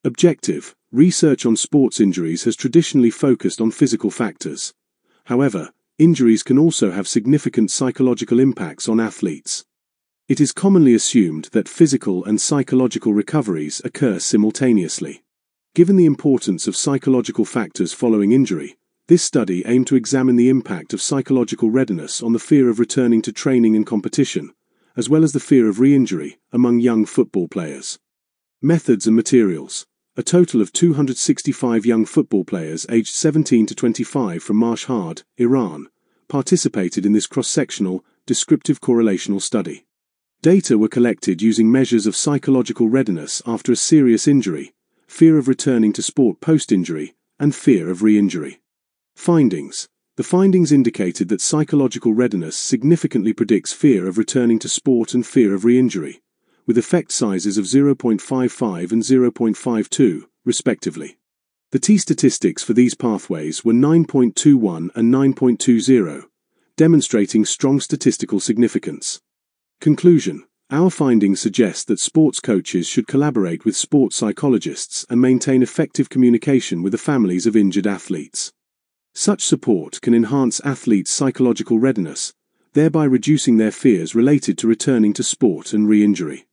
Objective: research on sports injuries has traditionally focused on physical factors. However, injuries can also have significant psychological impacts on athletes. It is commonly assumed that physical and psychological recoveries occur simultaneously. Given the importance of psychological factors following injury, this study aimed to examine the impact of psychological readiness on the fear of returning to training and competition, as well as the fear of re-injury among young football players. Methods and materials. A total of 265 young football players aged 17 to 25 from Mashhad, Iran, participated in this cross-sectional, descriptive correlational study. Data were collected using measures of psychological readiness after a serious injury, fear of returning to sport post-injury, and fear of re-injury. Findings. The findings indicated that psychological readiness significantly predicts fear of returning to sport and fear of re-injury, with effect sizes of 0.55 and 0.52, respectively. The t-statistics for these pathways were 9.21 and 9.20, demonstrating strong statistical significance. Conclusion. Our findings suggest that sports coaches should collaborate with sports psychologists and maintain effective communication with the families of injured athletes. Such support can enhance athletes' psychological readiness, thereby reducing their fears related to returning to sport and re-injury.